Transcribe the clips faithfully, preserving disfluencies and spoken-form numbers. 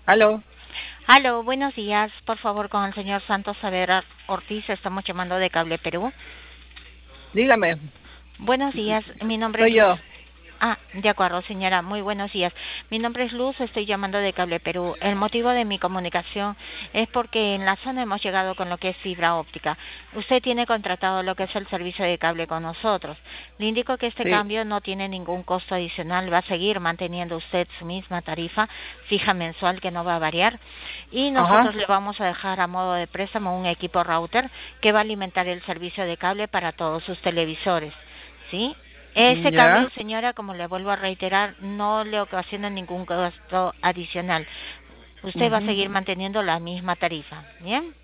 Aló, Aló, buenos días. Por favor, con el señor Santos Saavedra Ortiz, estamos llamando de Cable Perú. dígame, Buenos días, mi nombre es soy Luz. yo. Ah, de acuerdo, señora. Muy buenos días. Mi nombre es Luz, estoy llamando de Cable Perú. El motivo de mi comunicación es porque en la zona hemos llegado con lo que es fibra óptica. Usted tiene contratado lo que es el servicio de cable con nosotros. Le indico que este Sí, cambio no tiene ningún costo adicional. Va a seguir manteniendo usted su misma tarifa fija mensual que no va a variar. Y nosotros ajá, le vamos a dejar a modo de préstamo un equipo router que va a alimentar el servicio de cable para todos sus televisores. ¿Sí? Ese cambio, ya, señora, como le vuelvo a reiterar, no le ocasiona ningún gasto adicional. Usted va a ujú, seguir manteniendo la misma tarifa. ¿Bien?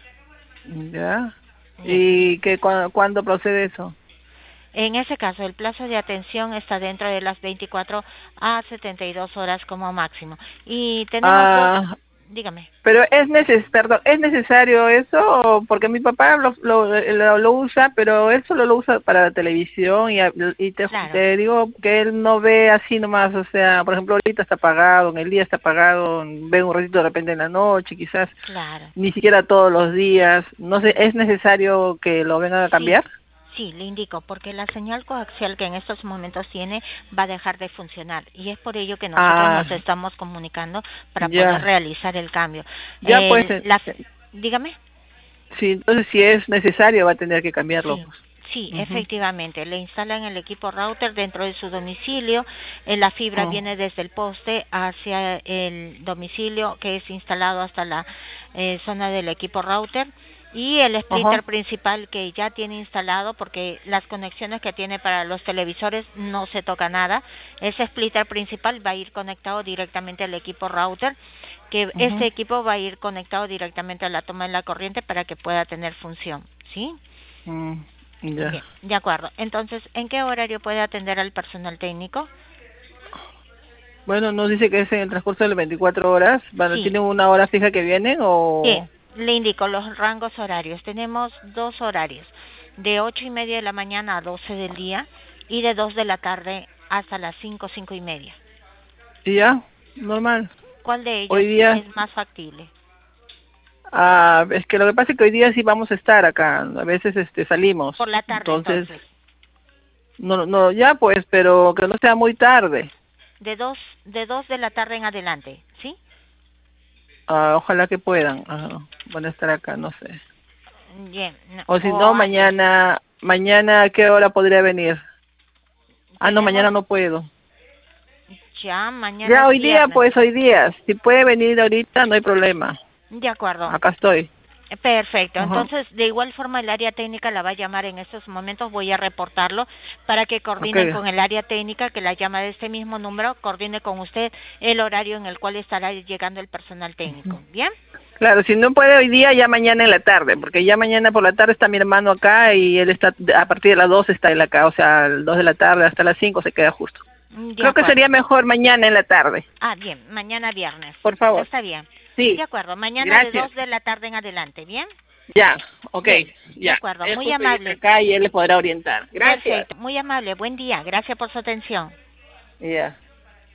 ya. Bien. ¿Y qué, cu- cuándo procede eso? En ese caso, el plazo de atención está dentro de las veinticuatro a setenta y dos horas como máximo. Y tenemos dos, Ah, dígame. pero es neces perdón, ¿es necesario eso? O porque mi papá lo, lo, lo, lo usa, pero él solo lo usa para la televisión y, a- y te, Claro, te digo que él no ve así nomás, o sea, por ejemplo, ahorita está apagado, en el día está apagado, ve un ratito de repente en la noche, quizás claro. ni siquiera todos los días. No sé, ¿es necesario que lo vengan a Sí, cambiar? sí, le indico, porque la señal coaxial que en estos momentos tiene va a dejar de funcionar y es por ello que nosotros Ah, nos estamos comunicando para poder ya, realizar el cambio. ya pues, El, eh, la, eh, dígame. sí, entonces si es necesario va a tener que cambiarlo, Sí, pues. sí, Ujú, efectivamente. Le instalan el equipo router dentro de su domicilio. Eh, la fibra oh, viene desde el poste hacia el domicilio que es instalado hasta la eh, zona del equipo router. Y el ajá, splitter principal que ya tiene instalado, porque las conexiones que tiene para los televisores no se toca nada. Ese splitter principal va a ir conectado directamente al equipo router, que este ujú, equipo va a ir conectado directamente a la toma de la corriente para que pueda tener función. ¿Sí? mm, ya. Bien, de acuerdo. Entonces, ¿en qué horario puede atender al personal técnico? Bueno, nos dice que es en el transcurso de las veinticuatro horas. Bueno, Sí, ¿tienen una hora fija que vienen bien, o...? le indico los rangos horarios. Tenemos dos horarios, de ocho y media de la mañana a doce del día y de dos de la tarde hasta las cinco, cinco y media. Sí, ya, normal. ¿Cuál de ellos Hoy día, es más factible? ah, es que lo que pasa es que hoy día sí vamos a estar acá. A veces este salimos. Por la tarde, Entonces, entonces, no, no, ya pues, pero que no sea muy tarde. de dos, de dos de la tarde en adelante, ¿sí? Ah, ojalá que puedan. Ajá, van a estar acá, no sé. Bien, no, O si o no, antes. mañana, mañana, ¿a qué hora podría venir? Ah, no, Tenemos mañana no puedo. ya, mañana Ya es hoy día, viernes. pues hoy día. Si puede venir ahorita, no hay problema. De acuerdo. Acá estoy. Perfecto. Ajá. Entonces, de igual forma, el área técnica la va a llamar en estos momentos. Voy a reportarlo para que coordinen Okay. con el área técnica que la llama de este mismo número, coordine con usted el horario en el cual estará llegando el personal técnico. ¿Bien? Claro, si no puede hoy día, ya mañana en la tarde, porque ya mañana por la tarde está mi hermano acá y él está, a partir de las dos está él acá, o sea, a las dos de la tarde hasta las cinco se queda justo. De Creo que acuerdo. sería mejor mañana en la tarde, Ah, bien. Mañana viernes. por favor. Está bien. De Sí, acuerdo. Mañana de gracias. dos de la tarde en adelante. ¿Bien? Ya, ok, Bien. De ya. acuerdo. Él Muy justo llega amable. acá y él le podrá orientar. Gracias. Perfecto. Muy amable. Buen día. Gracias por su atención. Ya.